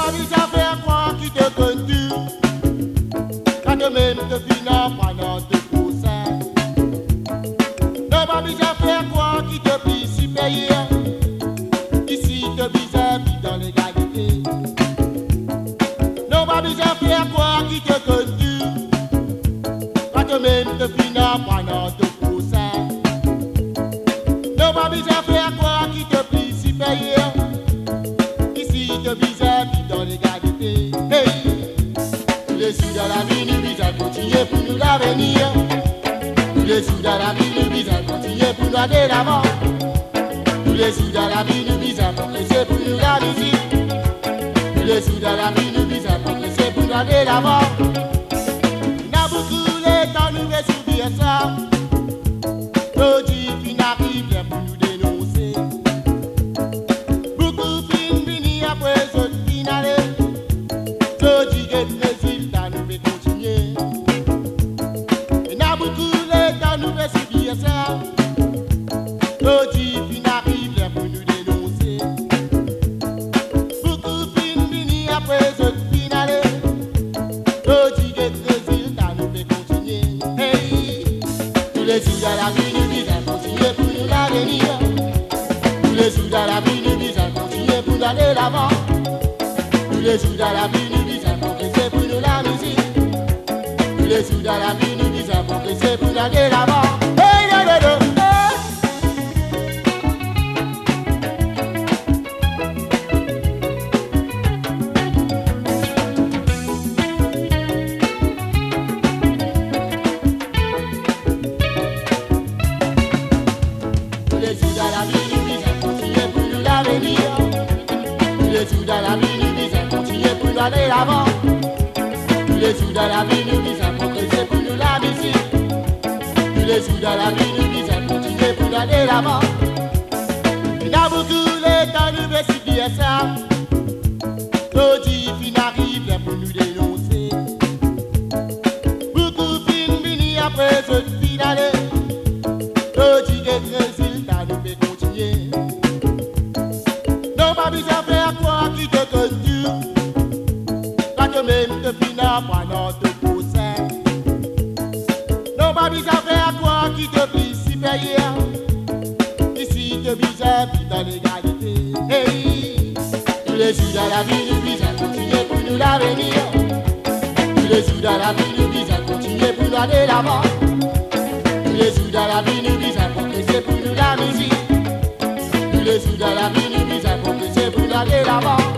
Nobody s'en faire croire qui te conduit. Quand même te finit pendant te procès. Nobody s'en faire croire qui te plie supérieur. Ici te bizarre dans l'égalité. Nobody s'en faire croire qui te conduit. Quand même te finit pendant te procès. Nobody s'en faire croire qui te plie supérieur. Ici te bizarre dans l'égalité. Hey! Tous les sous de la vie nous visent à continuer pour nous l'avenir. Tous les sous de la vie nous visent à continuer pour nous aller l'avant. Tous les sous de la vie nous visent à progresser pour nous la musique. Tous les sous de la vie nous visent à progresser pour nous aller l'avant. On a beaucoup de temps nous ressouvir ça. Nos difficultés n'arrivent pour nous dénoncer. Beaucoup fin fini après ce finale. Nos résultats nous fait continuer. On a beaucoup de temps nous ressouvir ça. Nos difficultés n'arrivent pour nous dénoncer. Beaucoup fin fini après ce finale. Nos résultats nous fait continuer. Hey! Tous les jours de la vie nous visent à continuer pour nous l'avenir. Tous les jours de la vie nous visent à continuer pour aller l'avant. Tous les jours de la vie nous visent à progresser pour nous la musique. Tous les jours de la vie nous visent à progresser pour aller l'avant. Hey, hey, hey, hey. Tous les jours de la vie nous visent à continuer pour nous l'avenir. Tous les jours de la vie nous visent à continuer pour nous aller l'avant. Tous les jours de la vie nous visent à progresser pour nous la musique. Tous les jours de la vie nous visent à continuer pour nous aller l'avant. Il y a beaucoup de temps nous veut subir ça. Nos difficultés n'arrivent pour nous dénoncer. Beaucoup fin fini après ce finale. Nos résultats nous fait continuer. Nobody s'en faire croire qui te conduit. Quand même te finit pendant te procès. Nobody s'en faire croire qui te plie supérieur. Ici te bizarre dans l'égalité. Hey! Tous les jours de la vie nous visent à continuer pour nous l'avenir. Tous les jours de la vie nous visent à continuer pour nous aller l'avant. Tous les jours de la vie nous visent à progresser pour nous la musique. Tous les jours de la vie nous visent à progresser pour nous aller l'avant.